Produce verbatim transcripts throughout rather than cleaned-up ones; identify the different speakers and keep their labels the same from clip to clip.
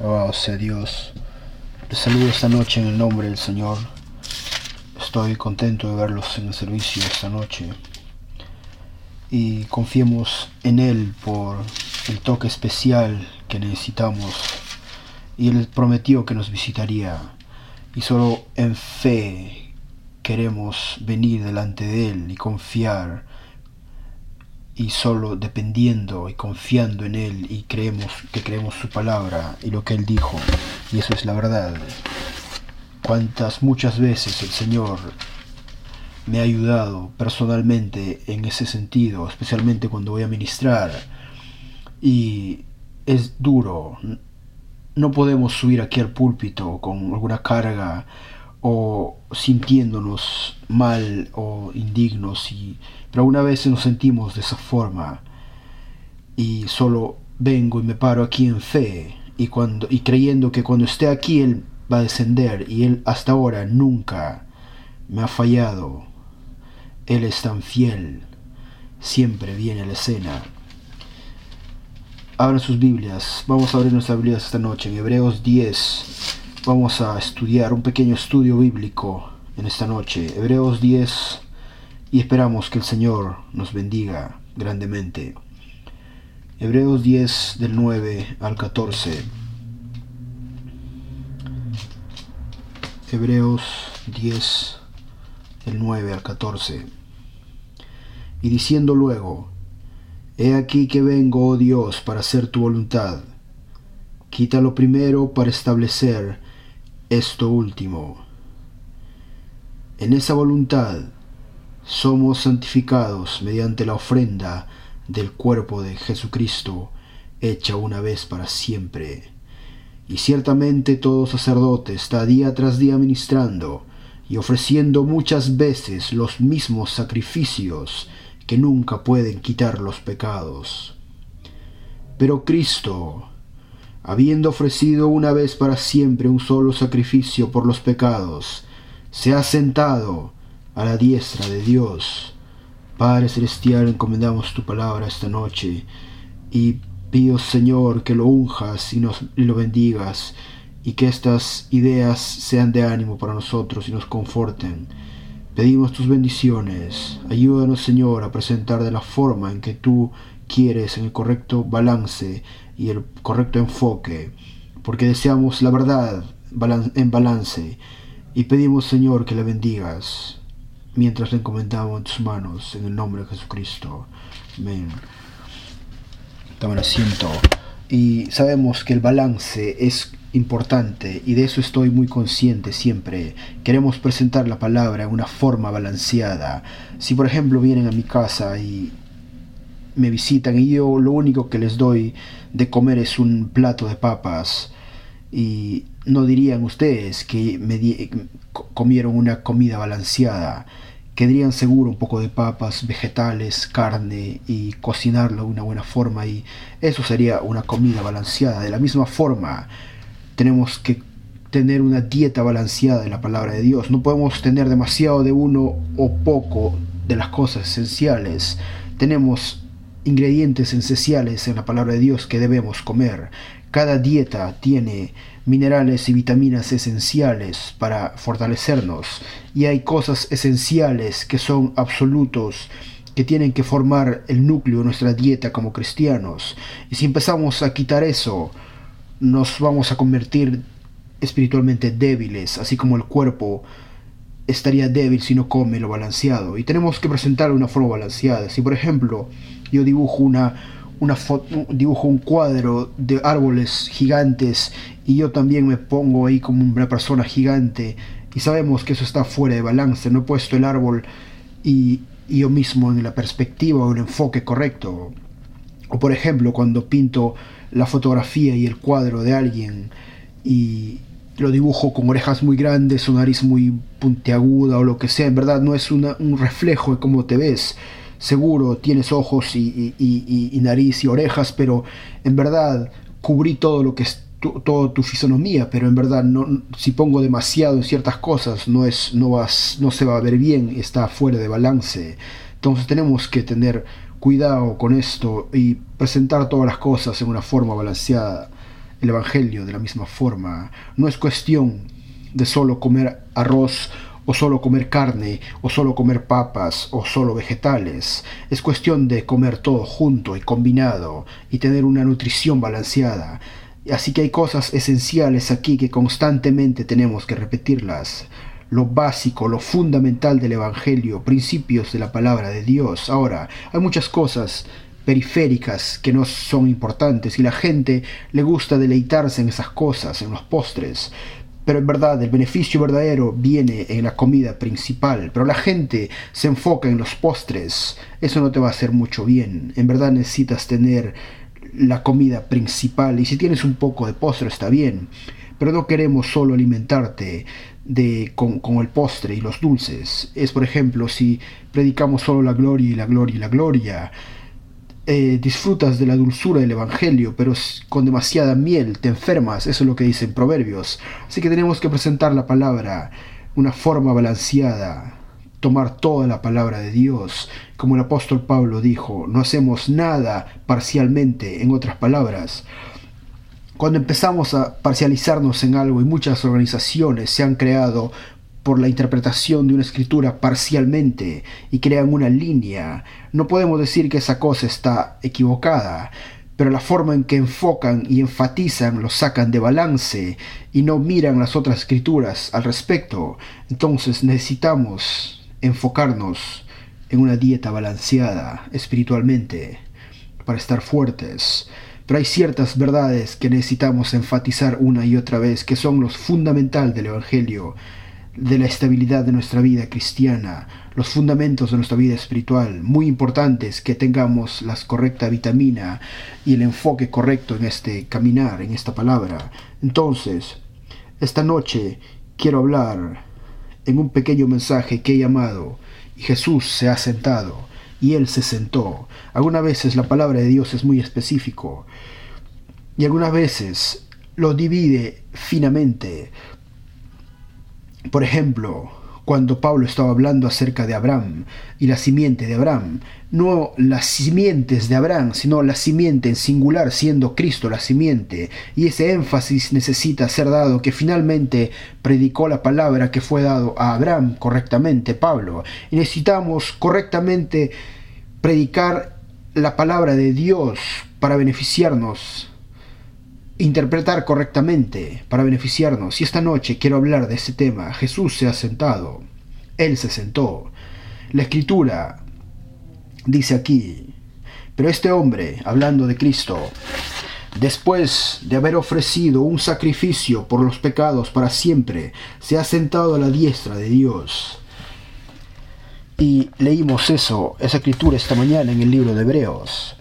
Speaker 1: Alabado sea Dios. Les saludo esta noche en el nombre del Señor. Estoy contento de verlos en el servicio esta noche. Y confiemos en Él por el toque especial que necesitamos. Y Él prometió que nos visitaría. Y solo en fe queremos venir delante de Él y confiar. Y solo dependiendo y confiando en Él y creemos que creemos su palabra y lo que Él dijo. Y eso es la verdad. Cuántas muchas veces el Señor me ha ayudado personalmente en ese sentido, especialmente cuando voy a ministrar. Y es duro. No podemos subir aquí al púlpito con alguna carga o sintiéndonos mal o indignos, y, pero alguna vez nos sentimos de esa forma y solo vengo y me paro aquí en fe y, cuando, y creyendo que cuando esté aquí Él va a descender, y Él hasta ahora nunca me ha fallado. Él es tan fiel, siempre viene a la escena. Abran sus Biblias, vamos a abrir nuestras Biblias esta noche en Hebreos diez. Vamos a estudiar un pequeño estudio bíblico en esta noche, Hebreos diez, y esperamos que el Señor nos bendiga grandemente. Hebreos diez del nueve al catorce. Hebreos diez del nueve al catorce. Y diciendo luego: He aquí que vengo, oh Dios, para hacer tu voluntad. Quita lo primero para establecer esto último. En esa voluntad somos santificados mediante la ofrenda del cuerpo de Jesucristo, hecha una vez para siempre. Y ciertamente todo sacerdote está día tras día ministrando y ofreciendo muchas veces los mismos sacrificios que nunca pueden quitar los pecados. Pero Cristo, habiendo ofrecido una vez para siempre un solo sacrificio por los pecados, se ha sentado a la diestra de Dios. Padre Celestial, encomendamos tu palabra esta noche y pido, Señor, que lo unjas y, nos, y lo bendigas, y que estas ideas sean de ánimo para nosotros y nos conforten. Pedimos tus bendiciones. Ayúdanos, Señor, a presentar de la forma en que tú quieres, en el correcto balance y el correcto enfoque, porque deseamos la verdad en balance, y pedimos, Señor, que la bendigas mientras la encomendamos en tus manos, en el nombre de Jesucristo. Amén. Tomen asiento. Y sabemos que el balance es importante, y de eso estoy muy consciente siempre. Queremos presentar la palabra en una forma balanceada. Si por ejemplo vienen a mi casa y me visitan y yo lo único que les doy de comer es un plato de papas, y no dirían ustedes que me di- comieron una comida balanceada. Quedarían seguro un poco de papas, vegetales, carne, y cocinarlo de una buena forma, y eso sería una comida balanceada. De la misma forma, tenemos que tener una dieta balanceada de la palabra de Dios. No podemos tener demasiado de uno o poco de las cosas esenciales. Tenemos ingredientes esenciales en la palabra de Dios que debemos comer. Cada dieta tiene minerales y vitaminas esenciales para fortalecernos, y hay cosas esenciales que son absolutos, que tienen que formar el núcleo de nuestra dieta como cristianos. Y si empezamos a quitar eso, nos vamos a convertir espiritualmente débiles, así como el cuerpo estaría débil si no come lo balanceado. Y tenemos que presentarlo de una forma balanceada. Si por ejemplo yo dibujo una, una foto, dibujo un cuadro de árboles gigantes, y yo también me pongo ahí como una persona gigante, y sabemos que eso está fuera de balance. No he puesto el árbol y, y yo mismo en la perspectiva o el enfoque correcto. O por ejemplo cuando pinto la fotografía y el cuadro de alguien y lo dibujo con orejas muy grandes, su nariz muy puntiaguda o lo que sea, en verdad no es una, un reflejo de cómo te ves. Seguro tienes ojos y, y, y, y nariz y orejas, pero en verdad cubrí todo lo que es tu, toda tu fisonomía, pero en verdad no, si pongo demasiado en ciertas cosas no, es, no, vas, no se va a ver bien, está fuera de balance. Entonces tenemos que tener cuidado con esto y presentar todas las cosas en una forma balanceada. el Evangelio de la misma forma. No es cuestión de solo comer arroz, o solo comer carne, o solo comer papas, o solo vegetales. Es cuestión de comer todo junto y combinado, y tener una nutrición balanceada. Así que hay cosas esenciales aquí que constantemente tenemos que repetirlas. Lo básico, lo fundamental del Evangelio, principios de la palabra de Dios. Ahora, hay muchas cosas periféricas que no son importantes y la gente le gusta deleitarse en esas cosas, en los postres. Pero en verdad el beneficio verdadero viene en la comida principal. Pero la gente se enfoca en los postres. Eso no te va a hacer mucho bien. En verdad necesitas tener la comida principal. Y si tienes un poco de postre está bien. Pero no queremos solo alimentarte de, con, con el postre y los dulces. Es, por ejemplo, si predicamos solo la gloria y la gloria y la gloria. Eh, disfrutas de la dulzura del Evangelio, pero con demasiada miel te enfermas. Eso es lo que dicen Proverbios. Así que tenemos que presentar la palabra una forma balanceada, tomar toda la palabra de Dios. Como el apóstol Pablo dijo, no hacemos nada parcialmente. En otras palabras, cuando empezamos a parcializarnos en algo, y muchas organizaciones se han creado por la interpretación de una escritura parcialmente y crean una línea, no podemos decir que esa cosa está equivocada, pero la forma en que enfocan y enfatizan lo sacan de balance y no miran las otras escrituras al respecto. Entonces necesitamos enfocarnos en una dieta balanceada espiritualmente para estar fuertes. Pero hay ciertas verdades que necesitamos enfatizar una y otra vez, que son los fundamentales del Evangelio, de la estabilidad de nuestra vida cristiana, los fundamentos de nuestra vida espiritual. Muy importantes que tengamos la correcta vitamina y el enfoque correcto en este caminar, en esta palabra. Entonces, esta noche quiero hablar en un pequeño mensaje que he llamado "Y Jesús se ha sentado", y Él se sentó. Algunas veces la palabra de Dios es muy específico y algunas veces lo divide finamente. Por ejemplo, cuando Pablo estaba hablando acerca de Abraham y la simiente de Abraham, no las simientes de Abraham, sino la simiente en singular, siendo Cristo la simiente, y ese énfasis necesita ser dado, que finalmente predicó la palabra que fue dado a Abraham correctamente, Pablo, y necesitamos correctamente predicar la palabra de Dios para beneficiarnos, interpretar correctamente para beneficiarnos. Y esta noche quiero hablar de este tema. Jesús se ha sentado. Él se sentó. La escritura dice aquí: pero este hombre, hablando de Cristo, después de haber ofrecido un sacrificio por los pecados para siempre, se ha sentado a la diestra de Dios. Y leímos eso, esa escritura esta mañana en el libro de Hebreos,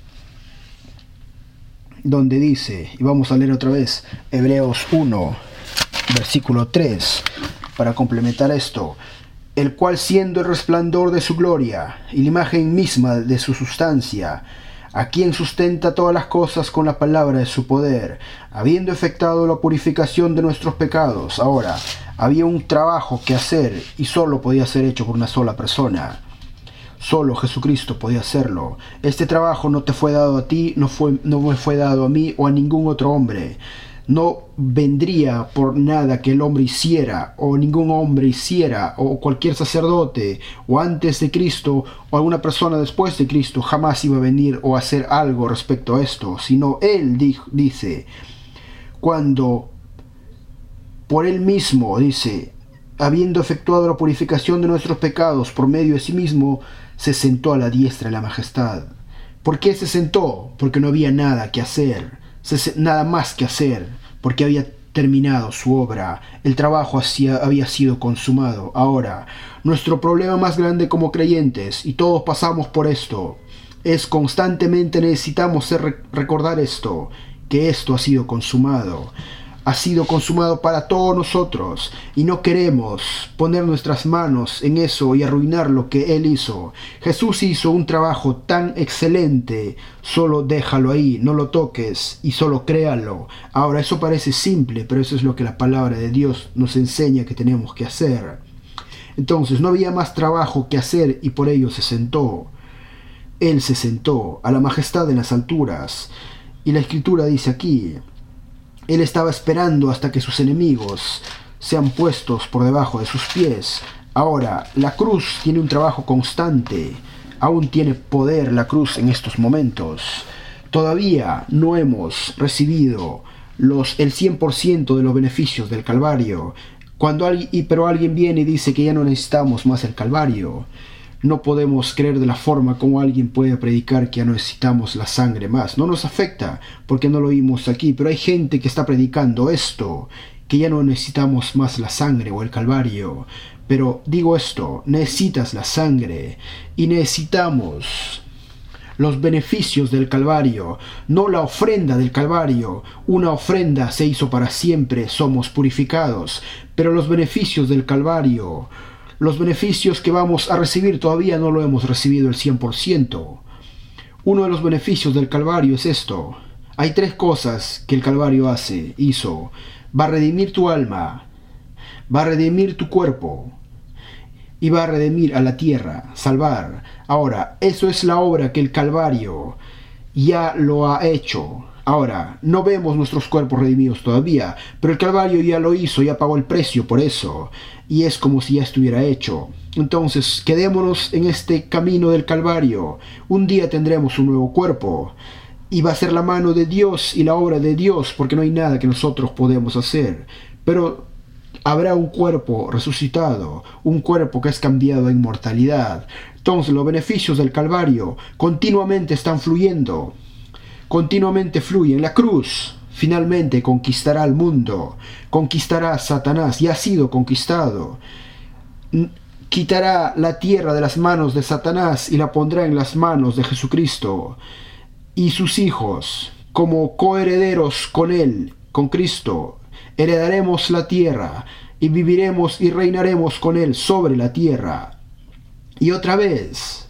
Speaker 1: donde dice, y vamos a leer otra vez, Hebreos uno, versículo tres, para complementar esto: el cual, siendo el resplandor de su gloria y la imagen misma de su sustancia, a quien sustenta todas las cosas con la palabra de su poder, habiendo efectuado la purificación de nuestros pecados. Ahora, había un trabajo que hacer y solo podía ser hecho por una sola persona. Solo Jesucristo podía hacerlo. Este trabajo no te fue dado a ti, no, fue, no me fue dado a mí o a ningún otro hombre. No vendría por nada que el hombre hiciera, o ningún hombre hiciera, o cualquier sacerdote, o antes de Cristo, o alguna persona después de Cristo, jamás iba a venir o hacer algo respecto a esto, sino Él dijo, dice, cuando por Él mismo, dice, habiendo efectuado la purificación de nuestros pecados por medio de sí mismo, se sentó a la diestra de la majestad. ¿Por qué se sentó? Porque no había nada que hacer, nada más que hacer, porque había terminado su obra, el trabajo hacia, había sido consumado. Ahora, nuestro problema más grande como creyentes, y todos pasamos por esto, es constantemente necesitamos ser, recordar esto, que esto ha sido consumado. Ha sido consumado para todos nosotros, y no queremos poner nuestras manos en eso y arruinar lo que Él hizo. Jesús hizo un trabajo tan excelente, solo déjalo ahí, no lo toques y solo créalo. Ahora, eso parece simple, pero eso es lo que la palabra de Dios nos enseña que tenemos que hacer. Entonces, no había más trabajo que hacer y por ello se sentó. Él se sentó a la majestad en las alturas. Y la Escritura dice aquí, Él estaba esperando hasta que sus enemigos sean puestos por debajo de sus pies. Ahora, la cruz tiene un trabajo constante. Aún tiene poder la cruz en estos momentos. Todavía no hemos recibido los, el cien por ciento de los beneficios del Calvario. Cuando alguien, pero alguien viene y dice que ya no necesitamos más el Calvario, no podemos creer de la forma como alguien puede predicar que ya no necesitamos la sangre más. No nos afecta porque no lo oímos aquí, pero hay gente que está predicando esto, que ya no necesitamos más la sangre o el Calvario. Pero digo esto, necesitas la sangre y necesitamos los beneficios del Calvario, no la ofrenda del Calvario. Una ofrenda se hizo para siempre, somos purificados, pero los beneficios del Calvario, los beneficios que vamos a recibir todavía no lo hemos recibido el cien por ciento. Uno de los beneficios del Calvario es esto. Hay tres cosas que el Calvario hace, hizo. Va a redimir tu alma, va a redimir tu cuerpo y va a redimir a la tierra, salvar. Ahora, eso es la obra que el Calvario ya lo ha hecho. Ahora, no vemos nuestros cuerpos redimidos todavía, pero el Calvario ya lo hizo, ya pagó el precio por eso, y es como si ya estuviera hecho. Entonces, quedémonos en este camino del Calvario. Un día tendremos un nuevo cuerpo, y va a ser la mano de Dios y la obra de Dios, porque no hay nada que nosotros podemos hacer. Pero habrá un cuerpo resucitado, un cuerpo que es cambiado a inmortalidad. Entonces los beneficios del Calvario continuamente están fluyendo, continuamente fluyen. La cruz finalmente conquistará el mundo, conquistará a Satanás, ya ha sido conquistado. Quitará la tierra de las manos de Satanás y la pondrá en las manos de Jesucristo y sus hijos, como coherederos con él, con Cristo. Heredaremos la tierra y viviremos y reinaremos con él sobre la tierra. Y otra vez,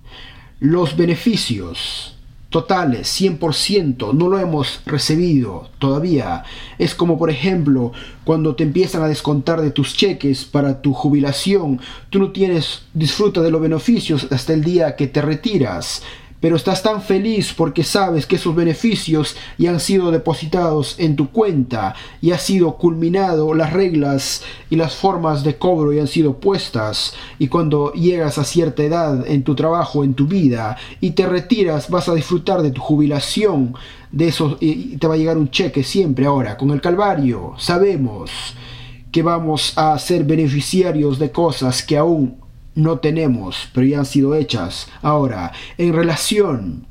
Speaker 1: los beneficios totales, cien por ciento, no lo hemos recibido todavía. Es como, por ejemplo, cuando te empiezan a descontar de tus cheques para tu jubilación. Tú no tienes, disfruta de los beneficios hasta el día que te retiras. Pero estás tan feliz porque sabes que esos beneficios ya han sido depositados en tu cuenta y ha sido culminado, las reglas y las formas de cobro ya han sido puestas, y cuando llegas a cierta edad en tu trabajo, en tu vida, y te retiras, vas a disfrutar de tu jubilación, de eso, y te va a llegar un cheque siempre. Ahora, con el Calvario sabemos que vamos a ser beneficiarios de cosas que aún no tenemos, pero ya han sido hechas. Ahora, en relación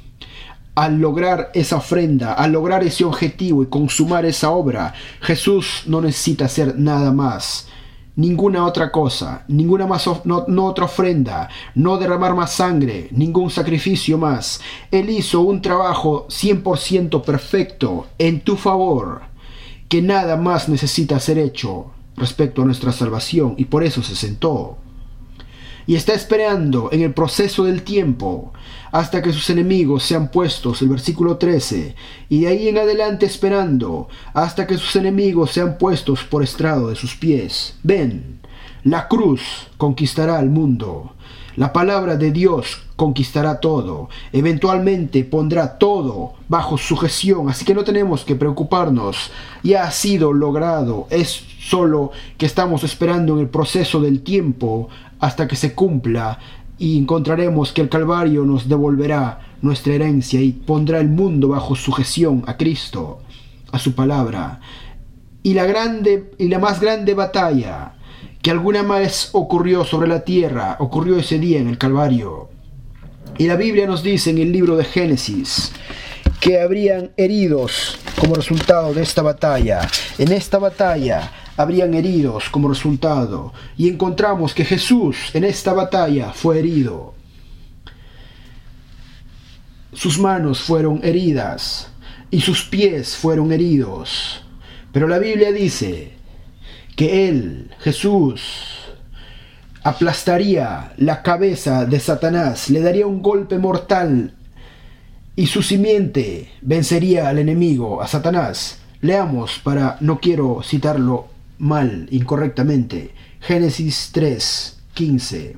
Speaker 1: al lograr esa ofrenda, al lograr ese objetivo y consumar esa obra, Jesús no necesita hacer nada más, ninguna otra cosa, ninguna más of- no, no otra ofrenda, no derramar más sangre, ningún sacrificio más. Él hizo un trabajo cien por ciento perfecto en tu favor, que nada más necesita ser hecho respecto a nuestra salvación, y por eso se sentó y está esperando en el proceso del tiempo hasta que sus enemigos sean puestos, el versículo trece, y de ahí en adelante esperando hasta que sus enemigos sean puestos por estrado de sus pies. Ven, la cruz conquistará el mundo, la palabra de Dios conquistará todo, eventualmente pondrá todo bajo sujeción, así que no tenemos que preocuparnos, ya ha sido logrado, es solo que estamos esperando en el proceso del tiempo hasta que se cumpla, y encontraremos que el Calvario nos devolverá nuestra herencia y pondrá el mundo bajo sujeción a Cristo, a su palabra. Y la grande y la más grande batalla que alguna vez ocurrió sobre la tierra ocurrió ese día en el Calvario. Y la Biblia nos dice en el libro de Génesis que habrían heridos como resultado de esta batalla. En esta batalla habrían heridos como resultado, y encontramos que Jesús en esta batalla fue herido. Sus manos fueron heridas y sus pies fueron heridos. Pero la Biblia dice que Él, Jesús, aplastaría la cabeza de Satanás, le daría un golpe mortal y su simiente vencería al enemigo, a Satanás. Leamos, para no quiero citarlo mal, incorrectamente, Génesis tres, quince.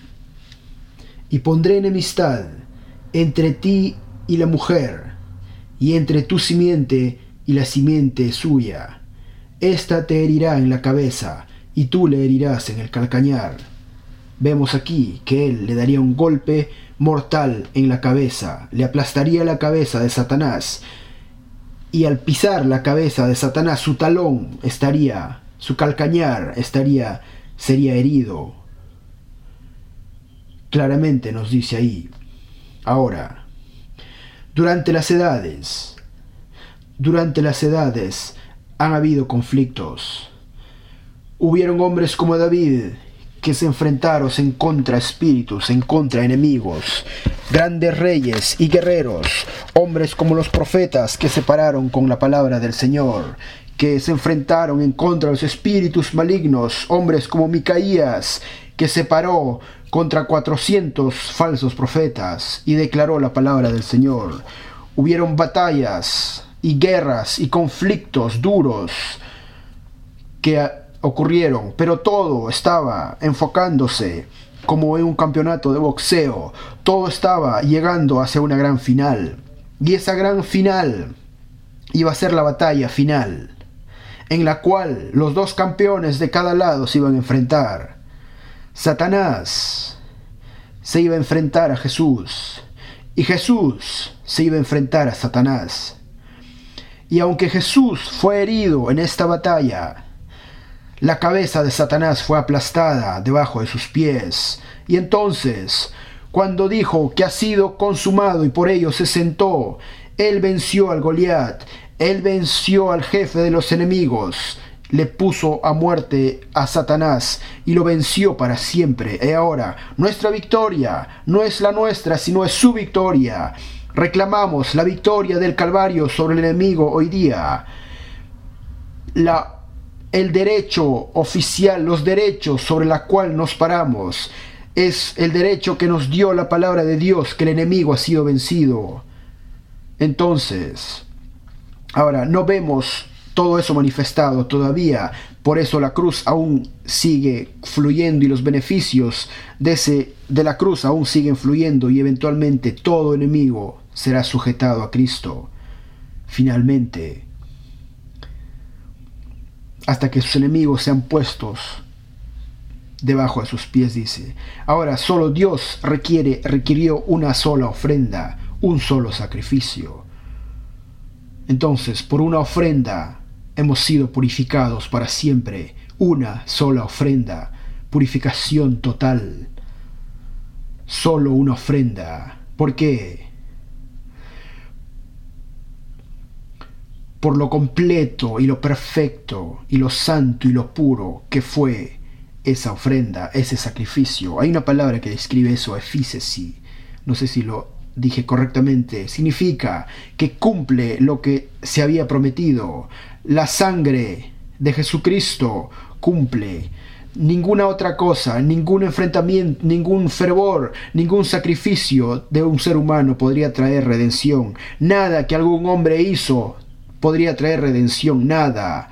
Speaker 1: Y pondré enemistad entre ti y la mujer, y entre tu simiente y la simiente suya. Esta te herirá en la cabeza, y tú le herirás en el calcañar. Vemos aquí que él le daría un golpe mortal en la cabeza, le aplastaría la cabeza de Satanás, y al pisar la cabeza de Satanás, su talón estaría, su calcañar estaría, sería herido. Claramente nos dice ahí. Ahora, durante las edades, durante las edades han habido conflictos. Hubieron hombres como David que se enfrentaron en contra espíritus, en contra enemigos, grandes reyes y guerreros, hombres como los profetas que se pararon con la palabra del Señor, que se enfrentaron en contra de los espíritus malignos, hombres como Micaías, que se paró contra cuatrocientos falsos profetas y declaró la palabra del Señor. Hubieron batallas y guerras y conflictos duros que ocurrieron, pero todo estaba enfocándose como en un campeonato de boxeo. Todo estaba llegando hacia una gran final, y esa gran final iba a ser la batalla final, en la cual los dos campeones de cada lado se iban a enfrentar. Satanás se iba a enfrentar a Jesús, y Jesús se iba a enfrentar a Satanás. Y aunque Jesús fue herido en esta batalla, la cabeza de Satanás fue aplastada debajo de sus pies. Y entonces, cuando dijo que ha sido consumado y por ello se sentó, él venció al Goliat, él venció al jefe de los enemigos, le puso a muerte a Satanás y lo venció para siempre. Y ahora, nuestra victoria no es la nuestra, sino es su victoria. Reclamamos la victoria del Calvario sobre el enemigo hoy día. La El derecho oficial, los derechos sobre la cual nos paramos, es el derecho que nos dio la palabra de Dios, que el enemigo ha sido vencido. Entonces, ahora no vemos todo eso manifestado todavía, por eso la cruz aún sigue fluyendo y los beneficios de, ese, de la cruz aún siguen fluyendo, y eventualmente todo enemigo será sujetado a Cristo. Finalmente, hasta que sus enemigos sean puestos debajo de sus pies, dice. Ahora, solo Dios requiere, requirió una sola ofrenda, un solo sacrificio. Entonces, por una ofrenda hemos sido purificados para siempre. Una sola ofrenda, purificación total. Solo una ofrenda. ¿Por qué? Por lo completo y lo perfecto y lo santo y lo puro que fue esa ofrenda, ese sacrificio. Hay una palabra que describe eso, efícesi. No sé si lo dije correctamente. Significa que cumple lo que se había prometido. La sangre de Jesucristo cumple. Ninguna otra cosa, ningún enfrentamiento, ningún fervor, ningún sacrificio de un ser humano podría traer redención. Nada que algún hombre hizo podría traer redención, nada.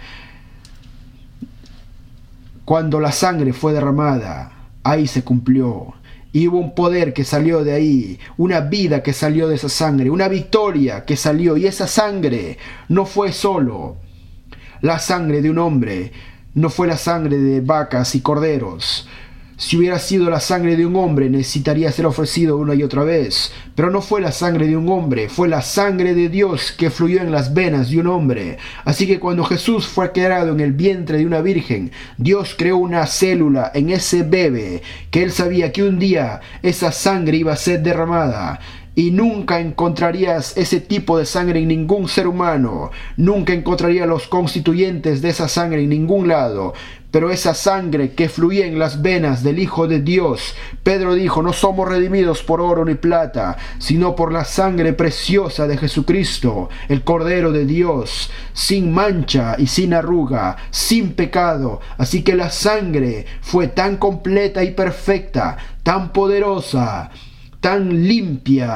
Speaker 1: Cuando la sangre fue derramada, ahí se cumplió. Y hubo un poder que salió de ahí, una vida que salió de esa sangre, una victoria que salió. Y esa sangre no fue solo la sangre de un hombre, no fue la sangre de vacas y corderos. Si hubiera sido la sangre de un hombre, necesitaría ser ofrecido una y otra vez. Pero no fue la sangre de un hombre, fue la sangre de Dios que fluyó en las venas de un hombre. Así que cuando Jesús fue creado en el vientre de una virgen, Dios creó una célula en ese bebé, que él sabía que un día esa sangre iba a ser derramada. Y nunca encontrarías ese tipo de sangre en ningún ser humano. Nunca encontrarías los constituyentes de esa sangre en ningún lado. Pero esa sangre que fluía en las venas del Hijo de Dios, Pedro dijo, no somos redimidos por oro ni plata, sino por la sangre preciosa de Jesucristo, el Cordero de Dios, sin mancha y sin arruga, sin pecado. Así que la sangre fue tan completa y perfecta, tan poderosa, tan limpia,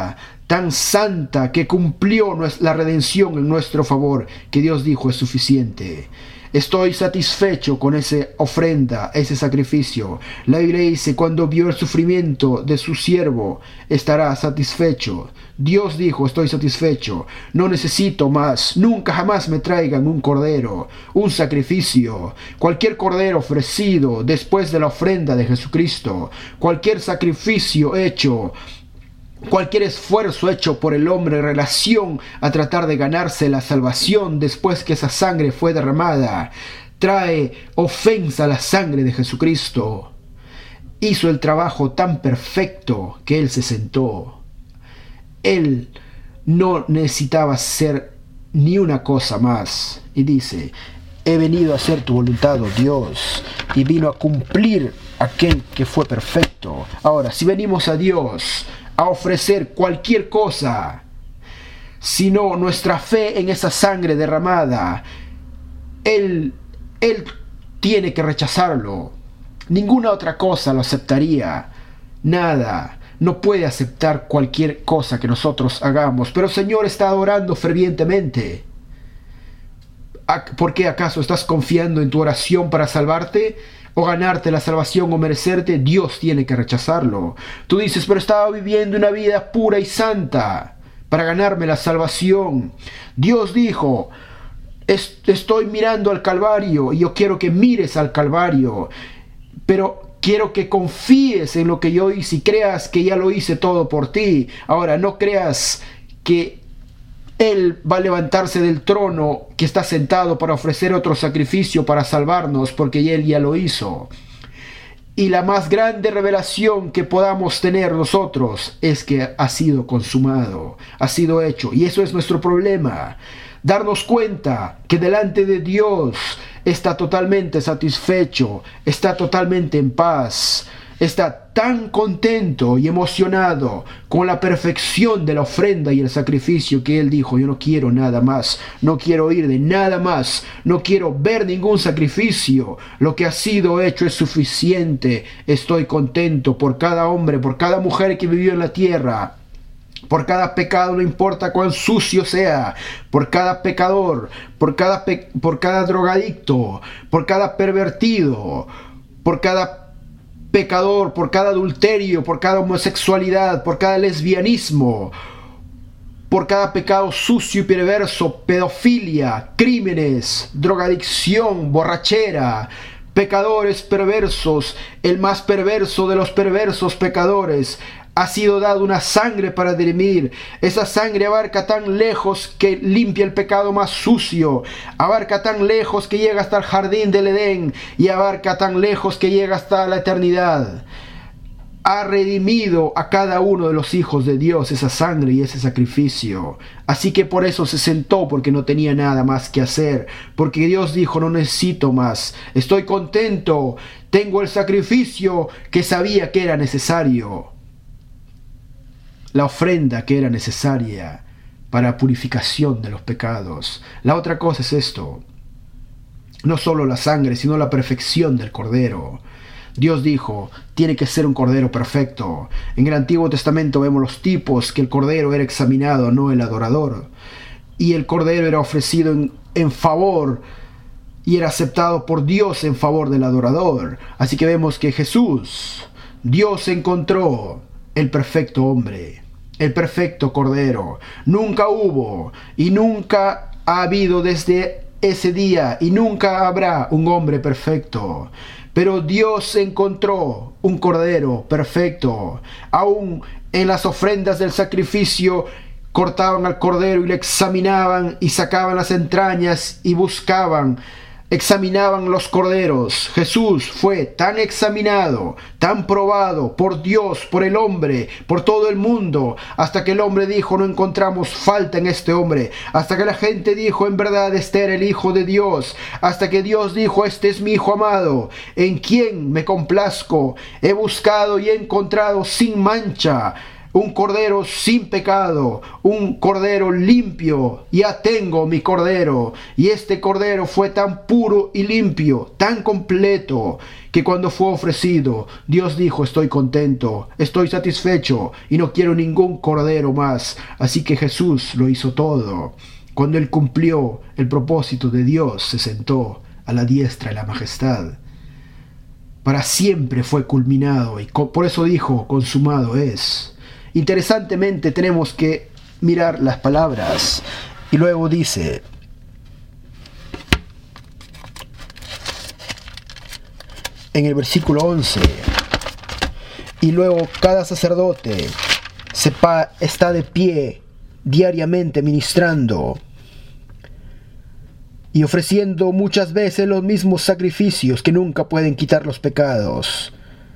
Speaker 1: tan santa, que cumplió la redención en nuestro favor, que Dios dijo es suficiente. Estoy satisfecho con esa ofrenda, ese sacrificio. La Biblia dice, cuando vio el sufrimiento de su siervo, estará satisfecho. Dios dijo, estoy satisfecho, no necesito más. Nunca jamás me traigan un cordero, un sacrificio. Cualquier cordero ofrecido después de la ofrenda de Jesucristo, cualquier sacrificio hecho, cualquier esfuerzo hecho por el hombre en relación a tratar de ganarse la salvación después que esa sangre fue derramada, trae ofensa a la sangre de Jesucristo. Hizo el trabajo tan perfecto que Él se sentó. Él no necesitaba hacer ni una cosa más. Y dice, he venido a hacer tu voluntad, oh Dios, y vino a cumplir aquel que fue perfecto. Ahora, si venimos a Dios a ofrecer cualquier cosa, sino nuestra fe en esa sangre derramada, Él, Él tiene que rechazarlo. Ninguna otra cosa lo aceptaría. Nada. No puede aceptar cualquier cosa que nosotros hagamos. Pero el Señor está adorando fervientemente. ¿Por qué acaso estás confiando en tu oración para salvarte? O ganarte la salvación o merecerte. Dios tiene que rechazarlo. Tú dices, pero estaba viviendo una vida pura y santa para ganarme la salvación. Dios dijo, estoy mirando al Calvario y yo quiero que mires al Calvario, pero quiero que confíes en lo que yo hice y creas que ya lo hice todo por ti. Ahora, no creas que Él va a levantarse del trono que está sentado para ofrecer otro sacrificio para salvarnos, porque Él ya lo hizo. Y la más grande revelación que podamos tener nosotros es que ha sido consumado, ha sido hecho. Y eso es nuestro problema. Darnos cuenta que delante de Dios está totalmente satisfecho, está totalmente en paz, está tan contento y emocionado con la perfección de la ofrenda y el sacrificio que Él dijo, yo no quiero nada más, no quiero oír de nada más, no quiero ver ningún sacrificio, lo que ha sido hecho es suficiente, estoy contento por cada hombre, por cada mujer que vivió en la tierra, por cada pecado, no importa cuán sucio sea, por cada pecador, por cada, pe por cada drogadicto, por cada pervertido, por cada pecador, por cada adulterio, por cada homosexualidad, por cada lesbianismo, por cada pecado sucio y perverso, pedofilia, crímenes, drogadicción, borrachera, pecadores perversos, el más perverso de los perversos pecadores. Ha sido dado una sangre para dirimir. Esa sangre abarca tan lejos que limpia el pecado más sucio. Abarca tan lejos que llega hasta el jardín del Edén. Y abarca tan lejos que llega hasta la eternidad. Ha redimido a cada uno de los hijos de Dios esa sangre y ese sacrificio. Así que por eso se sentó, porque no tenía nada más que hacer. Porque Dios dijo, no necesito más. Estoy contento. Tengo el sacrificio que sabía que era necesario. La ofrenda que era necesaria para purificación de los pecados. La otra cosa es esto. No solo la sangre, sino la perfección del Cordero. Dios dijo, tiene que ser un Cordero perfecto. En el Antiguo Testamento vemos los tipos que el Cordero era examinado, no el adorador. Y el Cordero era ofrecido en, en favor y era aceptado por Dios en favor del adorador. Así que vemos que Jesús, Dios encontró el perfecto hombre, el perfecto Cordero. Nunca hubo y nunca ha habido desde ese día y nunca habrá un hombre perfecto. Pero Dios encontró un Cordero perfecto. Aún en las ofrendas del sacrificio cortaban al Cordero y le examinaban y sacaban las entrañas y buscaban, examinaban los corderos. Jesús fue tan examinado, tan probado por Dios, por el hombre, por todo el mundo, hasta que el hombre dijo, no encontramos falta en este hombre, hasta que la gente dijo, en verdad este era el Hijo de Dios, hasta que Dios dijo, este es mi Hijo amado, en quien me complazco. He buscado y he encontrado sin mancha un cordero sin pecado, un cordero limpio. Ya tengo mi cordero. Y este cordero fue tan puro y limpio, tan completo, que cuando fue ofrecido, Dios dijo: estoy contento, estoy satisfecho y no quiero ningún cordero más. Así que Jesús lo hizo todo. Cuando Él cumplió el propósito de Dios, se sentó a la diestra de la majestad. Para siempre fue culminado, y por eso dijo: consumado es. Interesantemente, tenemos que mirar las palabras. Y luego dice: en el versículo once, y luego cada sacerdote se pa- está de pie diariamente ministrando y ofreciendo muchas veces los mismos sacrificios que nunca pueden quitar los pecados.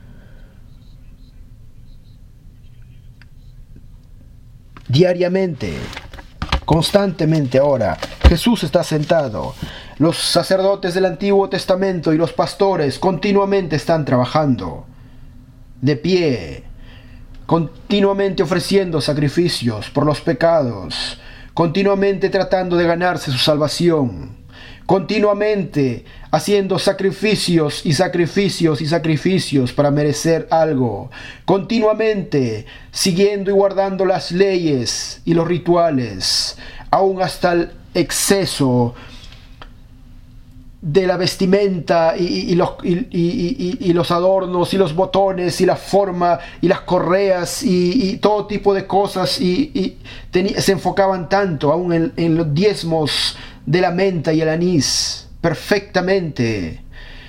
Speaker 1: Diariamente, constantemente ahora, Jesús está sentado. Los sacerdotes del Antiguo Testamento y los pastores continuamente están trabajando, de pie, continuamente ofreciendo sacrificios por los pecados, continuamente tratando de ganarse su salvación, continuamente haciendo sacrificios y sacrificios y sacrificios para merecer algo, continuamente siguiendo y guardando las leyes y los rituales, aún hasta el exceso de la vestimenta y, y, y, los, y, y, y, y los adornos y los botones y la forma y las correas y, y todo tipo de cosas, y, y tenía, se enfocaban tanto aún en, en los diezmos de la menta y el anís, perfectamente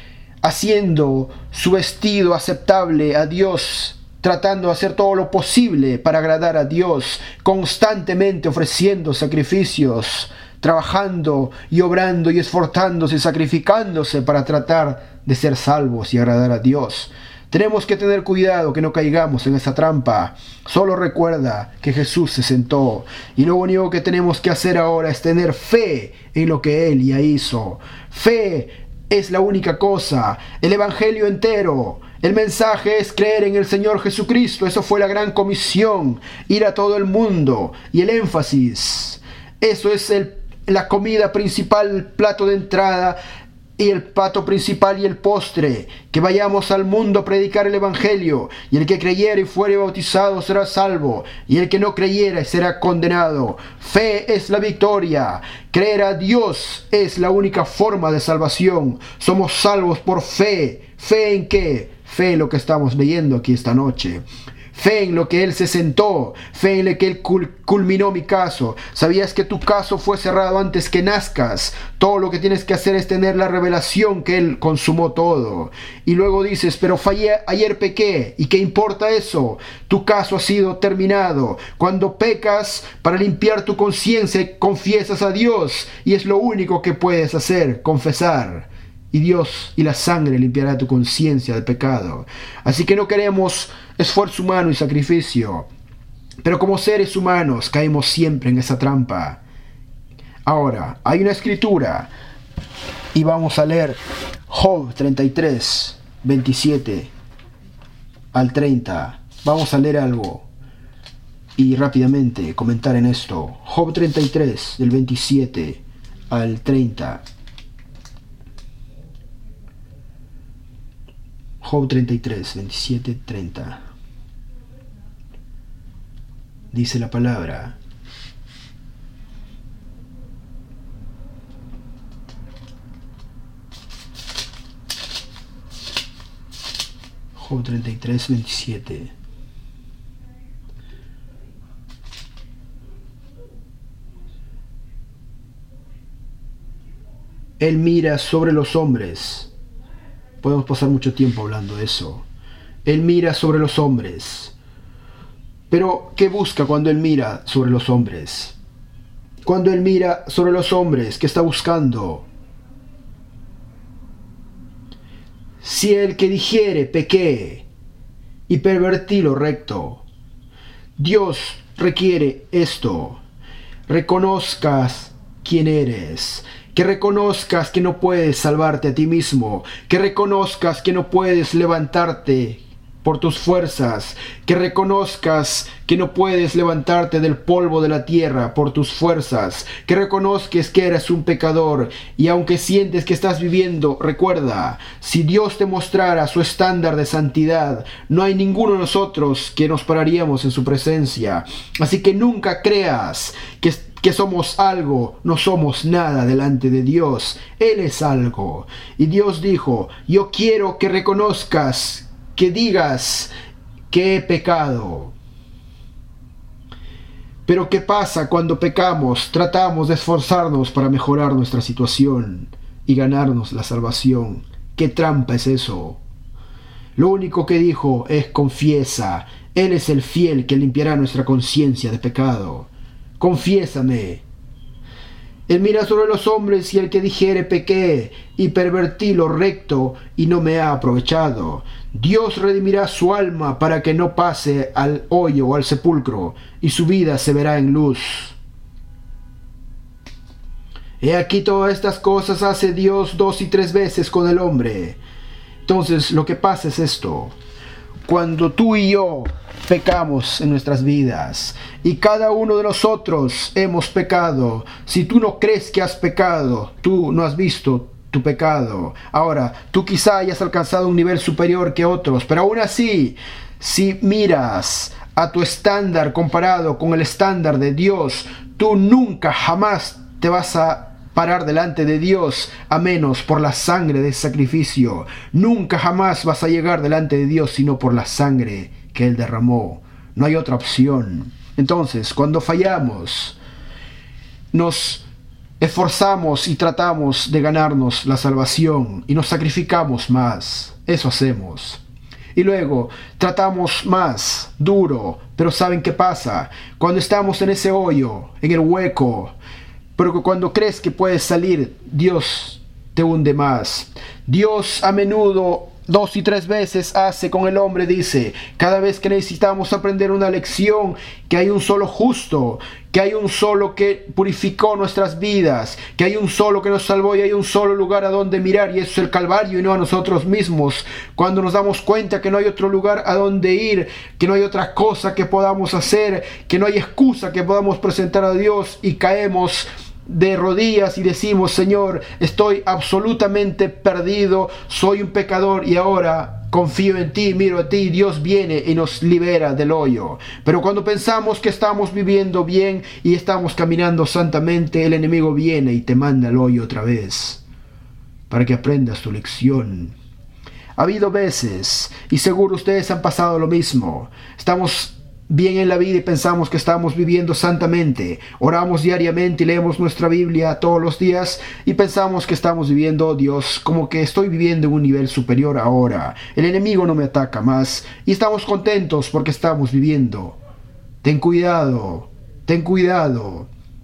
Speaker 1: haciendo su vestido aceptable a Dios, tratando de hacer todo lo posible para agradar a Dios, constantemente ofreciendo sacrificios, trabajando y obrando y esforzándose y sacrificándose para tratar de ser salvos y agradar a Dios. Tenemos que tener cuidado que no caigamos en esa trampa. Solo recuerda que Jesús se sentó, y lo único que tenemos que hacer ahora es tener fe en lo que Él ya hizo. Fe es la única cosa, el evangelio entero. El mensaje es creer en el Señor Jesucristo. Eso fue la gran comisión, ir a todo el mundo. Y el énfasis, eso es el, la comida principal, el plato de entrada y el plato principal y el postre, que vayamos al mundo a predicar el evangelio, y el que creyere y fuere bautizado será salvo, y el que no creyere será condenado. Fe es la victoria. Creer a Dios es la única forma de salvación. Somos salvos por fe. ¿Fe en qué? Fe en lo que estamos leyendo aquí esta noche. Fe en lo que Él se sentó, fe en lo que Él cul- culminó mi caso. ¿Sabías que tu caso fue cerrado antes que nazcas? Todo lo que tienes que hacer es tener la revelación que Él consumó todo. Y luego dices: pero fallé, ayer pequé, ¿y qué importa eso? Tu caso ha sido terminado. Cuando pecas, para limpiar tu conciencia, confiesas a Dios, y es lo único que puedes hacer, confesar. Y Dios y la sangre limpiará tu conciencia de pecado. Así que no queremos esfuerzo humano y sacrificio, pero como seres humanos caemos siempre en esa trampa. Ahora, hay una escritura, y vamos a leer Job treinta y tres, veintisiete al treinta. Vamos a leer algo y rápidamente comentar en esto. Job treinta y tres, del veintisiete al treinta. Job treinta y tres, veintisiete, treinta. Dice la palabra: Job treinta y tres, veintisiete. Él mira sobre los hombres. Podemos pasar mucho tiempo hablando de eso. Él mira sobre los hombres. Pero, ¿qué busca cuando Él mira sobre los hombres? Cuando Él mira sobre los hombres, ¿qué está buscando? Si el que dijere pequé y pervertí lo recto, Dios requiere esto: reconozcas quién eres, que reconozcas que no puedes salvarte a ti mismo, que reconozcas que no puedes levantarte por tus fuerzas, que reconozcas que no puedes levantarte del polvo de la tierra por tus fuerzas, que reconozcas que eres un pecador, y aunque sientes que estás viviendo, recuerda, si Dios te mostrara su estándar de santidad, no hay ninguno de nosotros que nos pararíamos en su presencia. Así que nunca creas que que somos algo, no somos nada delante de Dios. Él es algo. Y Dios dijo, yo quiero que reconozcas, que digas que he pecado. Pero ¿qué pasa cuando pecamos? Tratamos de esforzarnos para mejorar nuestra situación y ganarnos la salvación. ¿Qué trampa es eso? Lo único que dijo es confiesa. Él es el fiel que limpiará nuestra conciencia de pecado. Confiésame. Él mira sobre los hombres y el que dijere pequé y pervertí lo recto y no me ha aprovechado. Dios redimirá su alma para que no pase al hoyo o al sepulcro, y su vida se verá en luz. He aquí todas estas cosas hace Dios dos y tres veces con el hombre. Entonces lo que pasa es esto. Cuando tú y yo pecamos en nuestras vidas, y cada uno de nosotros hemos pecado, si tú no crees que has pecado, tú no has visto tu pecado. Ahora, tú quizá hayas alcanzado un nivel superior que otros, pero aún así, si miras a tu estándar comparado con el estándar de Dios, tú nunca jamás te vas a parar delante de Dios a menos por la sangre de ese sacrificio. Nunca jamás vas a llegar delante de Dios sino por la sangre que Él derramó. No hay otra opción. Entonces, cuando fallamos, nos esforzamos y tratamos de ganarnos la salvación y nos sacrificamos más. Eso hacemos. Y luego tratamos más duro, pero ¿saben qué pasa? Cuando estamos en ese hoyo, en el hueco, pero cuando crees que puedes salir, Dios te hunde más. Dios a menudo, dos y tres veces hace con el hombre, dice, cada vez que necesitamos aprender una lección, que hay un solo justo, que hay un solo que purificó nuestras vidas, que hay un solo que nos salvó y hay un solo lugar a donde mirar, y eso es el Calvario y no a nosotros mismos. Cuando nos damos cuenta que no hay otro lugar a donde ir, que no hay otra cosa que podamos hacer, que no hay excusa que podamos presentar a Dios, y caemos de rodillas y decimos, Señor, estoy absolutamente perdido, soy un pecador y ahora confío en ti, miro a ti. Dios viene y nos libera del hoyo. Pero cuando pensamos que estamos viviendo bien y estamos caminando santamente, el enemigo viene y te manda al hoyo otra vez para que aprendas tu lección. Ha habido veces, y seguro ustedes han pasado lo mismo, estamos bien en la vida y pensamos que estamos viviendo santamente, oramos diariamente y leemos nuestra Biblia todos los días y pensamos que estamos viviendo, oh Dios, como que estoy viviendo en un nivel superior ahora, el enemigo no me ataca más y estamos contentos porque estamos viviendo. Ten cuidado, ten cuidado.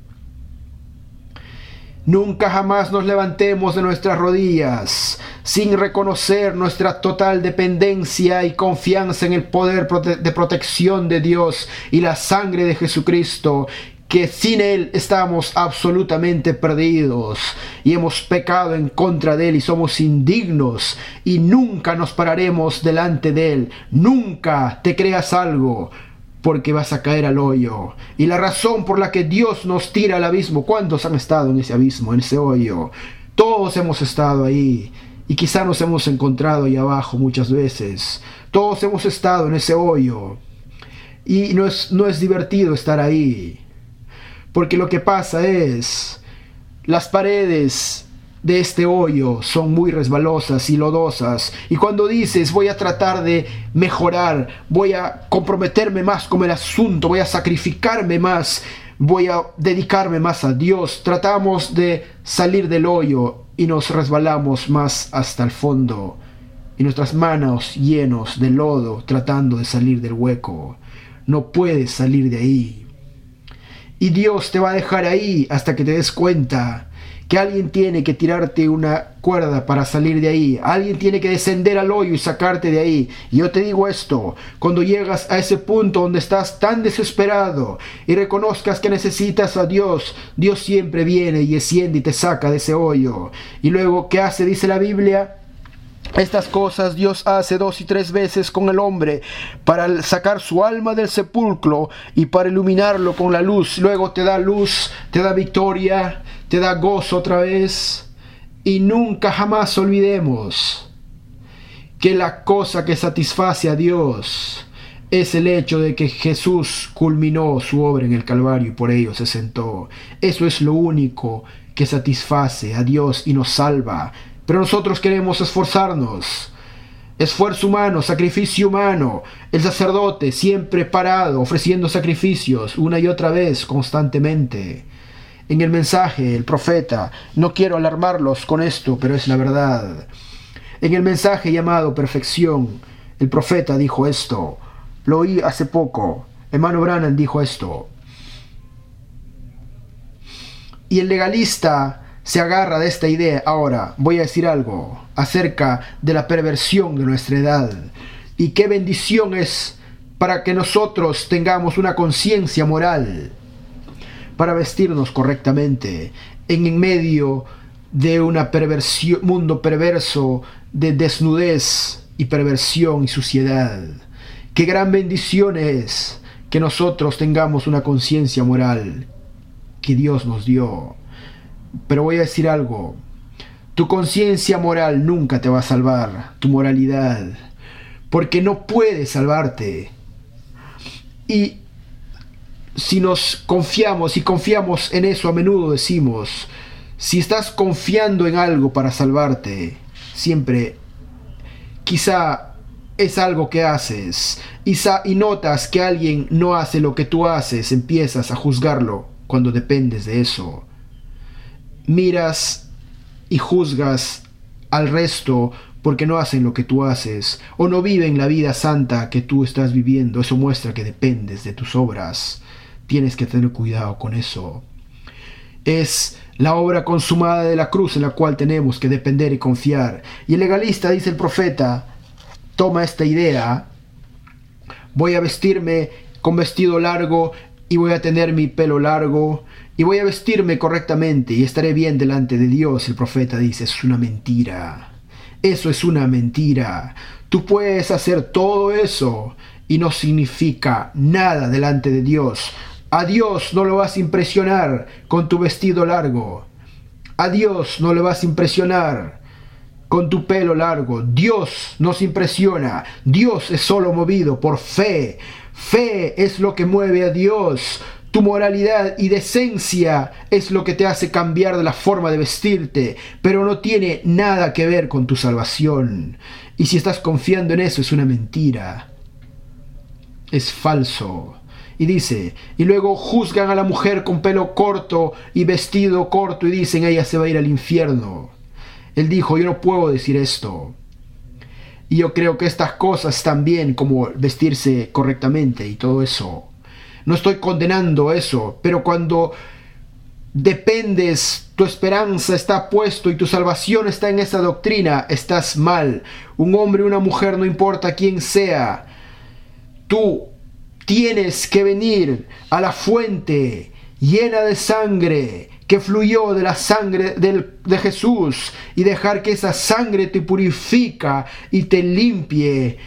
Speaker 1: Nunca jamás nos levantemos de nuestras rodillas sin reconocer nuestra total dependencia y confianza en el poder de protección de Dios y la sangre de Jesucristo, que sin Él estamos absolutamente perdidos y hemos pecado en contra de Él y somos indignos y nunca nos pararemos delante de Él. Nunca te creas algo, porque vas a caer al hoyo. Y la razón por la que Dios nos tira al abismo, ¿cuántos han estado en ese abismo, en ese hoyo? Todos hemos estado ahí. Y quizá nos hemos encontrado ahí abajo muchas veces. Todos hemos estado en ese hoyo. Y no es, no es divertido estar ahí. Porque lo que pasa es, las paredes de este hoyo son muy resbalosas y lodosas, y cuando dices voy a tratar de mejorar, voy a comprometerme más con el asunto, voy a sacrificarme más, voy a dedicarme más a Dios, tratamos de salir del hoyo y nos resbalamos más hasta el fondo y nuestras manos llenos de lodo tratando de salir del hueco. No puedes salir de ahí y Dios te va a dejar ahí hasta que te des cuenta que alguien tiene que tirarte una cuerda para salir de ahí. Alguien tiene que descender al hoyo y sacarte de ahí. Y yo te digo esto, cuando llegas a ese punto donde estás tan desesperado y reconozcas que necesitas a Dios, Dios siempre viene y desciende y te saca de ese hoyo. Y luego, ¿qué hace? Dice la Biblia, Estas cosas Dios hace dos y tres veces con el hombre para sacar su alma del sepulcro y para iluminarlo con la luz. Luego te da luz, te da victoria, te da gozo otra vez. Y nunca jamás olvidemos que la cosa que satisface a Dios es el hecho de que Jesús culminó su obra en el Calvario y por ello se sentó. Eso es lo único que satisface a Dios y nos salva. Pero nosotros queremos esforzarnos. Esfuerzo humano, sacrificio humano. El sacerdote siempre parado, ofreciendo sacrificios una y otra vez, constantemente. En el mensaje, el profeta, no quiero alarmarlos con esto, pero es la verdad. En el mensaje llamado Perfección, el profeta dijo esto. Lo oí hace poco. Hermano Branham dijo esto. Y el legalista se agarra de esta idea. Ahora voy a decir algo acerca de la perversión de nuestra edad. Y qué bendición es para que nosotros tengamos una conciencia moral para vestirnos correctamente en medio de una perversión, mundo perverso de desnudez y perversión y suciedad. Qué gran bendición es que nosotros tengamos una conciencia moral que Dios nos dio. Pero voy a decir algo. Tu conciencia moral nunca te va a salvar, tu moralidad, porque no puede salvarte. Y si nos confiamos y confiamos en eso, a menudo decimos, si estás confiando en algo para salvarte, siempre quizá es algo que haces y, y notas que alguien no hace lo que tú haces, empiezas a juzgarlo cuando dependes de eso. Miras y juzgas al resto porque no hacen lo que tú haces o no viven la vida santa que tú estás viviendo. Eso muestra que dependes de tus obras. Tienes que tener cuidado con eso. Es la obra consumada de la cruz en la cual tenemos que depender y confiar. Y el legalista, dice el profeta, toma esta idea. Voy a vestirme con vestido largo y voy a tener mi pelo largo y voy a vestirme correctamente y estaré bien delante de Dios. El profeta dice, es una mentira. Eso es una mentira. Tú puedes hacer todo eso y no significa nada delante de Dios. A Dios no lo vas a impresionar con tu vestido largo. A Dios no le vas a impresionar con tu pelo largo. Dios nos impresiona. Dios es solo movido por fe. Fe es lo que mueve a Dios. Tu moralidad y decencia es lo que te hace cambiar de la forma de vestirte, pero no tiene nada que ver con tu salvación. Y si estás confiando en eso, es una mentira. Es falso. Y dice, y luego juzgan a la mujer con pelo corto y vestido corto y dicen, ella se va a ir al infierno. Él dijo, yo no puedo decir esto. Y yo creo que estas cosas también, como vestirse correctamente y todo eso, no estoy condenando eso, pero cuando dependes, tu esperanza está puesto y tu salvación está en esa doctrina, estás mal. Un hombre o una mujer, no importa quién sea, tú tienes que venir a la fuente llena de sangre que fluyó de la sangre del, de Jesús y dejar que esa sangre te purifica y te limpie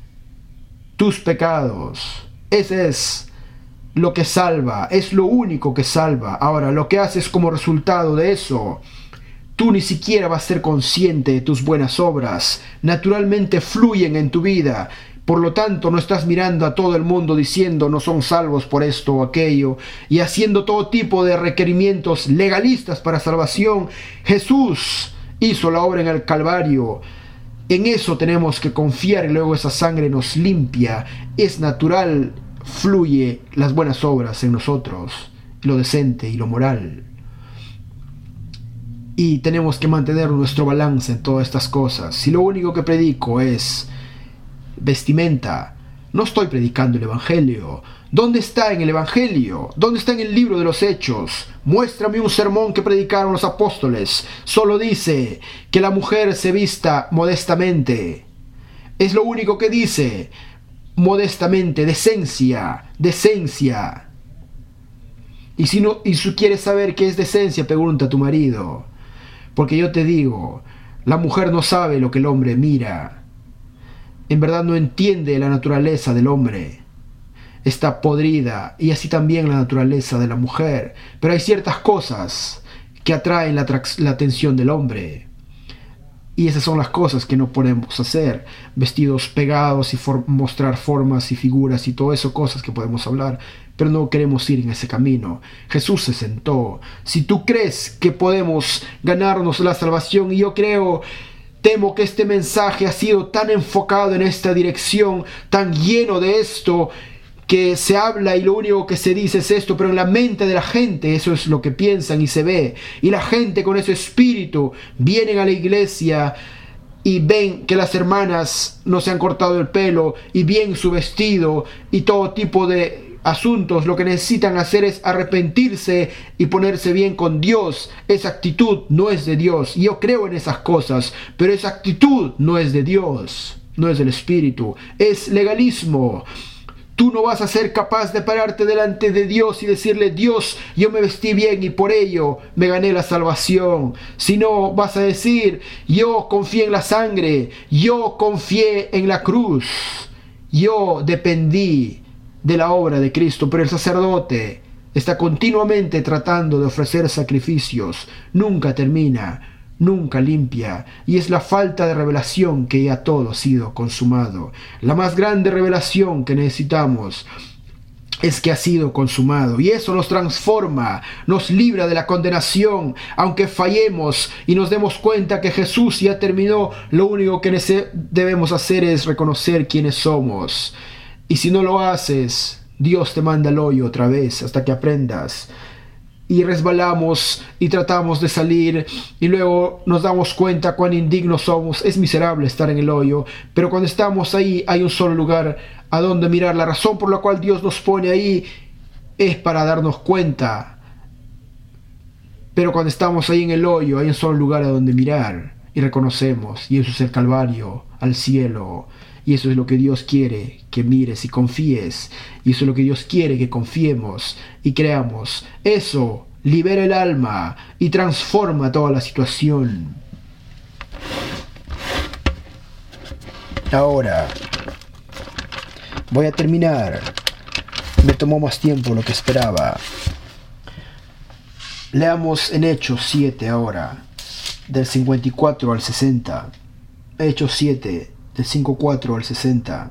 Speaker 1: tus pecados. Ese es lo que salva, es lo único que salva. Ahora, lo que haces como resultado de eso, tú ni siquiera vas a ser consciente de tus buenas obras. Naturalmente fluyen en tu vida. Por lo tanto, no estás mirando a todo el mundo diciendo no son salvos por esto o aquello y haciendo todo tipo de requerimientos legalistas para salvación. Jesús hizo la obra en el Calvario. En eso tenemos que confiar y luego esa sangre nos limpia. Es natural. Fluye las buenas obras en nosotros, lo decente y lo moral. Y tenemos que mantener nuestro balance en todas estas cosas. Si lo único que predico es vestimenta, no estoy predicando el Evangelio. ¿Dónde está en el Evangelio? ¿Dónde está en el libro de los Hechos? Muéstrame un sermón que predicaron los apóstoles. Solo dice que la mujer se vista modestamente. Es lo único que dice. Modestamente, decencia, decencia. Y si no, y si quieres saber qué es decencia, pregunta a tu marido. Porque yo te digo, La mujer no sabe lo que el hombre mira. En verdad no entiende la naturaleza del hombre. Está podrida, y así también la naturaleza de la mujer. Pero hay ciertas cosas que atraen la, la atención del hombre. Y esas son las cosas que no podemos hacer. Vestidos pegados y for mostrar formas y figuras y todo eso, cosas que podemos hablar. Pero no queremos ir en ese camino. Jesús se sentó. Si tú crees que podemos ganarnos la salvación, y yo creo, temo que este mensaje ha sido tan enfocado en esta dirección, tan lleno de esto, que se habla y lo único que se dice es esto, pero en la mente de la gente eso es lo que piensan y se ve. Y la gente con ese espíritu vienen a la iglesia y ven que las hermanas no se han cortado el pelo y bien su vestido y todo tipo de asuntos. Lo que necesitan hacer es arrepentirse y ponerse bien con Dios. Esa actitud no es de Dios. Yo creo en esas cosas, pero esa actitud no es de Dios, no es del Espíritu, es legalismo. Tú no vas a ser capaz de pararte delante de Dios y decirle: Dios, yo me vestí bien y por ello me gané la salvación. Sino vas a decir: yo confié en la sangre, yo confié en la cruz, yo dependí de la obra de Cristo. Pero el sacerdote está continuamente tratando de ofrecer sacrificios, nunca termina, nunca limpia, y es la falta de revelación que ya todo ha sido consumado. La más grande revelación que necesitamos es que ha sido consumado, y eso nos transforma, nos libra de la condenación. Aunque fallemos y nos demos cuenta que Jesús ya terminó, lo único que debemos hacer es reconocer quiénes somos. Y si no lo haces, Dios te manda al hoyo otra vez hasta que aprendas. Y resbalamos y tratamos de salir y luego nos damos cuenta cuán indignos somos. Es miserable estar en el hoyo, pero cuando estamos ahí hay un solo lugar a donde mirar. La razón por la cual Dios nos pone ahí es para darnos cuenta, pero cuando estamos ahí en el hoyo hay un solo lugar a donde mirar y reconocemos, y eso es el Calvario, al cielo. Y eso es lo que Dios quiere que mires y confíes. Y eso es lo que Dios quiere que confiemos y creamos. Eso libera el alma y transforma toda la situación. Ahora voy a terminar. Me tomó más tiempo de lo que esperaba. Leamos en Hechos siete ahora, del cincuenta y cuatro al sesenta. Hechos siete, del cincuenta y cuatro al sesenta.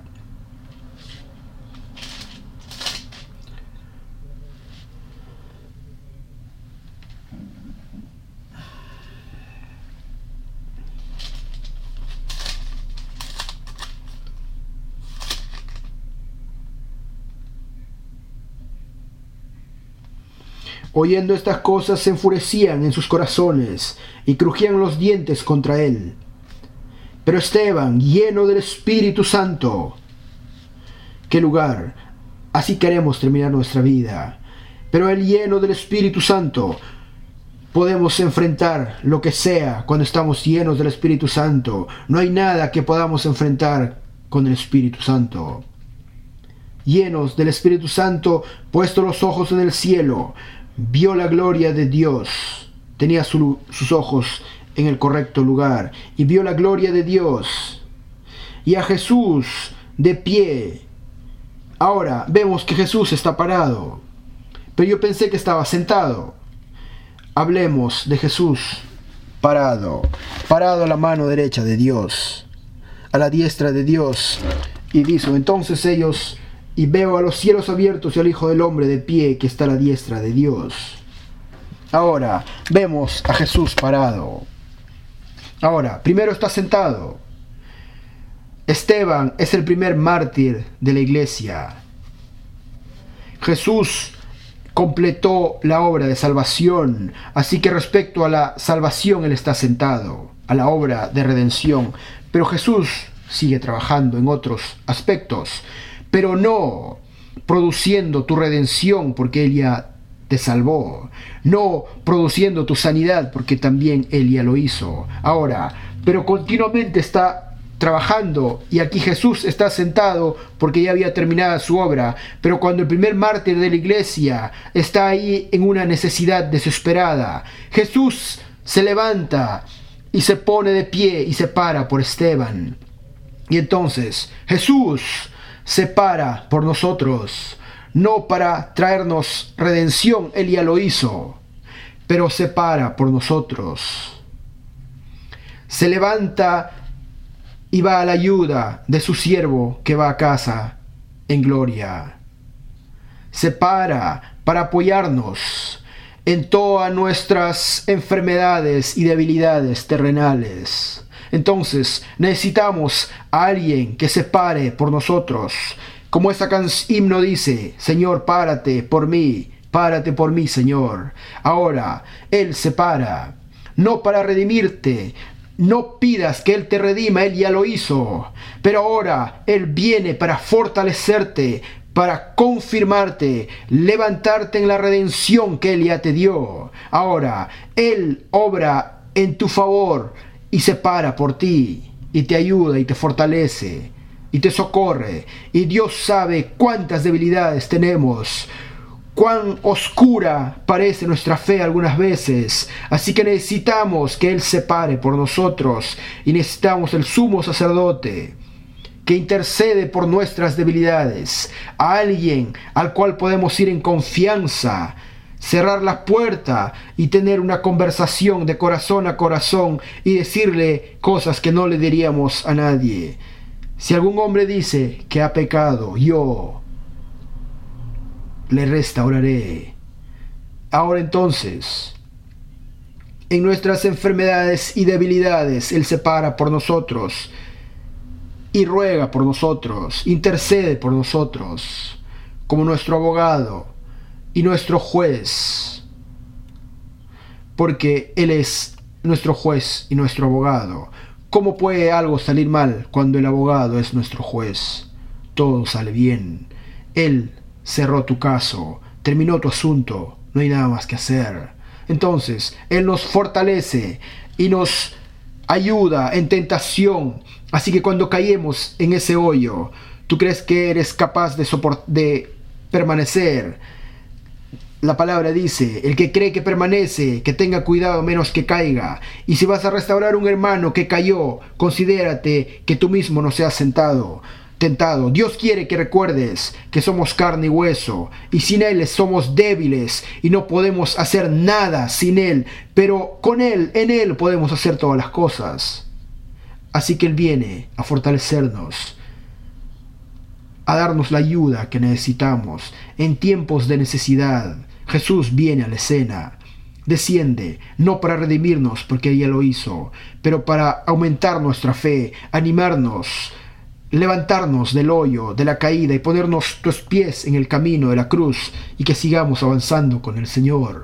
Speaker 1: Oyendo estas cosas se enfurecían en sus corazones y crujían los dientes contra él. Pero Esteban, lleno del Espíritu Santo, ¿qué lugar? Así queremos terminar nuestra vida. Pero él, lleno del Espíritu Santo, podemos enfrentar lo que sea cuando estamos llenos del Espíritu Santo. No hay nada que podamos enfrentar con el Espíritu Santo. Llenos del Espíritu Santo, puesto los ojos en el cielo, vio la gloria de Dios. Tenía su, sus ojos en el correcto lugar y vio la gloria de Dios y a Jesús de pie. Ahora vemos que Jesús está parado, pero yo pensé que estaba sentado. Hablemos de Jesús parado, parado a la mano derecha de Dios, a la diestra de Dios. Y dijo: entonces ellos, y veo a los cielos abiertos y al Hijo del Hombre de pie, que está a la diestra de Dios. Ahora vemos a Jesús parado. Ahora, primero está sentado. Esteban es el primer mártir de la iglesia. Jesús completó la obra de salvación, así que respecto a la salvación él está sentado, a la obra de redención. Pero Jesús sigue trabajando en otros aspectos, pero no produciendo tu redención porque él ya te salvó, no produciendo tu sanidad porque también él ya lo hizo. Ahora, pero continuamente está trabajando, y aquí Jesús está sentado porque ya había terminado su obra. Pero cuando el primer mártir de la iglesia está ahí en una necesidad desesperada, Jesús se levanta y se pone de pie y se para por Esteban. Y entonces Jesús se para por nosotros, no para traernos redención, Él ya lo hizo, pero se para por nosotros. Se levanta y va a la ayuda de su siervo que va a casa en gloria. Se para para apoyarnos en todas nuestras enfermedades y debilidades terrenales. Entonces necesitamos a alguien que se pare por nosotros. Como esta himno dice: Señor, párate por mí, párate por mí, Señor. Ahora Él se para, no para redimirte. No pidas que Él te redima, Él ya lo hizo. Pero ahora Él viene para fortalecerte, para confirmarte, levantarte en la redención que Él ya te dio. Ahora Él obra en tu favor y se para por ti, y te ayuda y te fortalece y te socorre. Y Dios sabe cuántas debilidades tenemos, cuán oscura parece nuestra fe algunas veces. Así que necesitamos que Él se pare por nosotros, y necesitamos el sumo sacerdote que intercede por nuestras debilidades, a alguien al cual podemos ir en confianza, cerrar la puerta y tener una conversación de corazón a corazón y decirle cosas que no le diríamos a nadie. Si algún hombre dice que ha pecado, yo le restauraré. Ahora entonces, en nuestras enfermedades y debilidades, Él se para por nosotros y ruega por nosotros, intercede por nosotros, como nuestro abogado y nuestro juez, porque Él es nuestro juez y nuestro abogado. ¿Cómo puede algo salir mal cuando el abogado es nuestro juez? Todo sale bien. Él cerró tu caso, terminó tu asunto, no hay nada más que hacer. Entonces, Él nos fortalece y nos ayuda en tentación. Así que cuando caemos en ese hoyo, ¿tú crees que eres capaz de, soport- de permanecer? La palabra dice: el que cree que permanece, que tenga cuidado menos que caiga. Y si vas a restaurar a un hermano que cayó, considérate que tú mismo no seas sentado, tentado. Dios quiere que recuerdes que somos carne y hueso, y sin Él somos débiles y no podemos hacer nada sin Él, pero con Él, en Él podemos hacer todas las cosas. Así que Él viene a fortalecernos, a darnos la ayuda que necesitamos en tiempos de necesidad. Jesús viene a la escena, desciende, no para redimirnos porque ella lo hizo, pero para aumentar nuestra fe, animarnos, levantarnos del hoyo, de la caída, y ponernos tus pies en el camino de la cruz, y que sigamos avanzando con el Señor.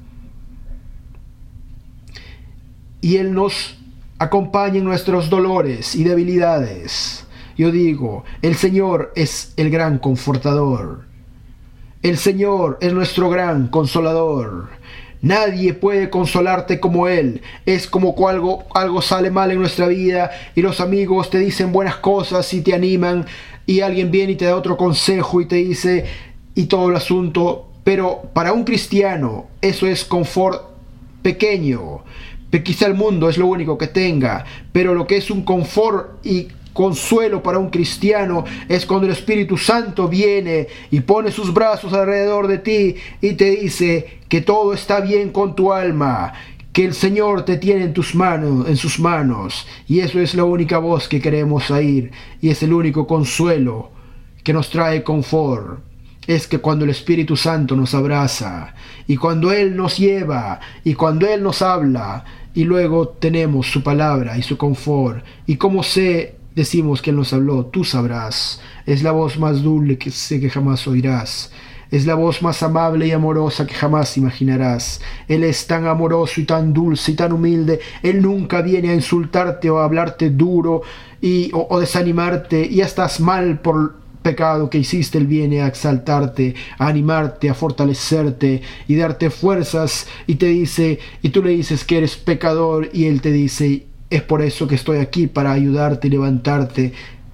Speaker 1: Y Él nos acompaña en nuestros dolores y debilidades. Yo digo, el Señor es el gran confortador. El Señor es nuestro gran consolador. Nadie puede consolarte como Él. Es como cuando algo, algo sale mal en nuestra vida y los amigos te dicen buenas cosas y te animan, y alguien viene y te da otro consejo y te dice y todo el asunto. Pero para un cristiano eso es confort pequeño. Quizá el mundo es lo único que tenga, pero lo que es un confort y consuelo para un cristiano es cuando el Espíritu Santo viene y pone sus brazos alrededor de ti y te dice que todo está bien con tu alma, que el Señor te tiene en tus manos, en sus manos, y eso es la única voz que queremos oír, y es el único consuelo que nos trae confort. Es que cuando el Espíritu Santo nos abraza, y cuando Él nos lleva, y cuando Él nos habla, y luego tenemos su palabra y su confort. Y como sé, decimos que Él nos habló, tú sabrás. Es la voz más dulce que sé que jamás oirás. Es la voz más amable y amorosa que jamás imaginarás. Él es tan amoroso y tan dulce y tan humilde. Él nunca viene a insultarte o a hablarte duro y, o, o desanimarte. Ya estás mal por pecado que hiciste. Él viene a exaltarte, a animarte, a fortalecerte y darte fuerzas, y te dice, y tú le dices que eres pecador, y Él te dice: es por eso que estoy aquí, para ayudarte y levantarte.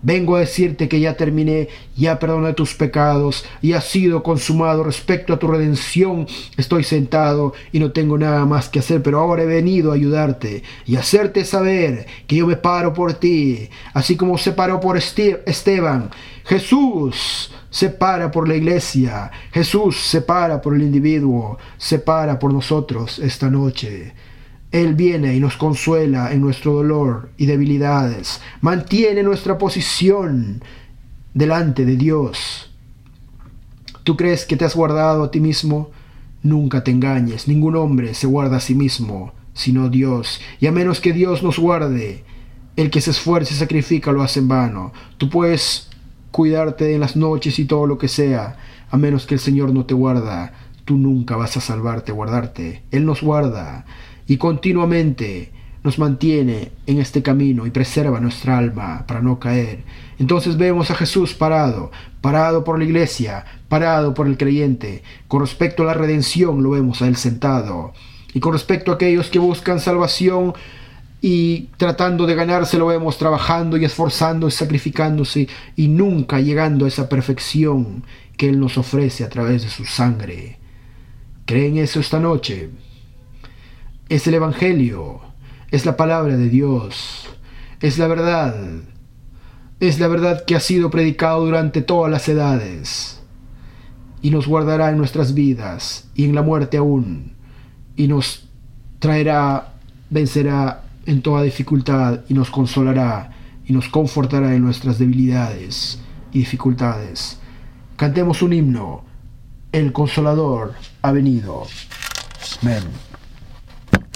Speaker 1: Vengo a decirte que ya terminé, ya perdoné tus pecados y ha sido consumado. Respecto a tu redención, estoy sentado y no tengo nada más que hacer, pero ahora he venido a ayudarte y hacerte saber que yo me paro por ti, así como se paró por Esteban. Jesús se para por la iglesia, Jesús se para por el individuo, se para por nosotros esta noche. Él viene y nos consuela en nuestro dolor y debilidades, mantiene nuestra posición delante de Dios. ¿Tú crees que te has guardado a ti mismo? Nunca te engañes, ningún hombre se guarda a sí mismo, sino Dios, y a menos que Dios nos guarde, el que se esfuerce y sacrifica lo hace en vano. Tú puedes cuidarte en las noches y todo lo que sea, a menos que el Señor no te guarda, tú nunca vas a salvarte, guardarte. Él nos guarda y continuamente nos mantiene en este camino y preserva nuestra alma para no caer. Entonces vemos a Jesús parado, parado por la iglesia, parado por el creyente. Con respecto a la redención lo vemos a Él sentado. Y con respecto a aquellos que buscan salvación y tratando de ganarse, lo vemos trabajando y esforzándose, sacrificándose y nunca llegando a esa perfección que Él nos ofrece a través de su sangre. ¿Creen eso esta noche? Es el Evangelio, es la palabra de Dios, es la verdad, es la verdad que ha sido predicado durante todas las edades y nos guardará en nuestras vidas y en la muerte aún, y nos traerá, vencerá en toda dificultad y nos consolará y nos confortará en nuestras debilidades y dificultades. Cantemos un himno, el Consolador ha venido. Amén.